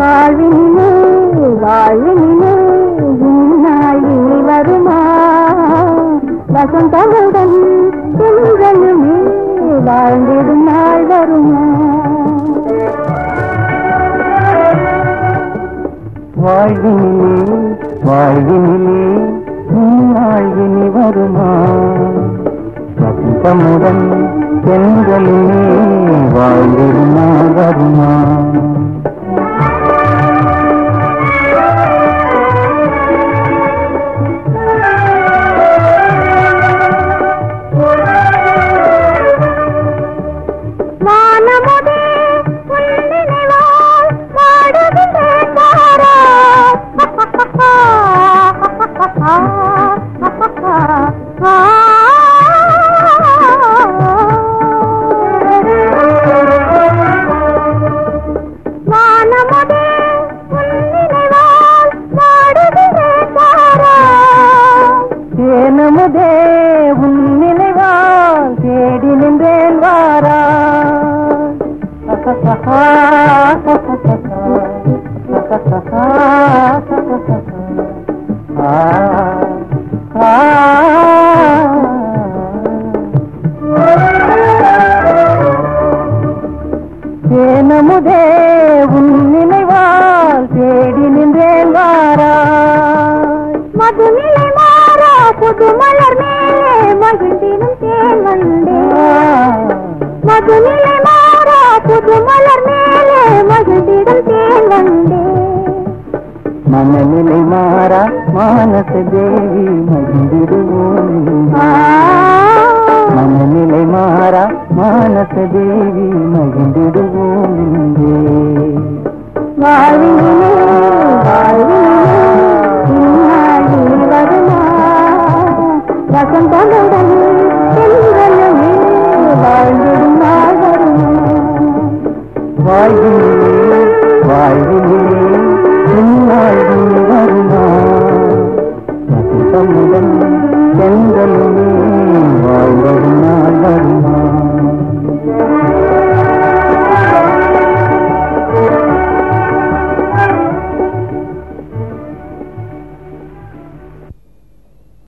வாழ்வினிலே வாழ்வினிலே இந்நாள் இனி வருமா வசந்தமுடன் திங்களுமே வாழ்ந்திடும் நாள் வருமா வாழ்வினிலே வாழ்வினிலே இந்நாள் இனி வருமா வசந்தமுடன் திங்களுமே வாழ்ந்திடும் நாள் வருமா ஏனமுதே உன் நினைவால் தேடி நின்றேன் வாரா ஏனமுதே உன் நினைவால் தேடி நின்றேன் வாரா மதுநிலை மாறா புது மலர் மேலே மகிழ்ந்திடும் தேன் வந்தே மதுநிலை மாறா புது மலர் மேலே மகிழ்ந்திடும் தேன் வந்தே மனநிலை மாறா மானச தேவி மகிழ்ந்திடுவோம் மனநிலை மாறா மானச தேவி மகிழ்ந்திடுவோம் வாழ்வினிலே வாழ்வினிலே வருமா வசந்தமுடன் செல்வனமே வாழ்ந்திடும் நாள் வருமா வாழ்வினிலே வாழ்வினிலே இந்நாள் வருமா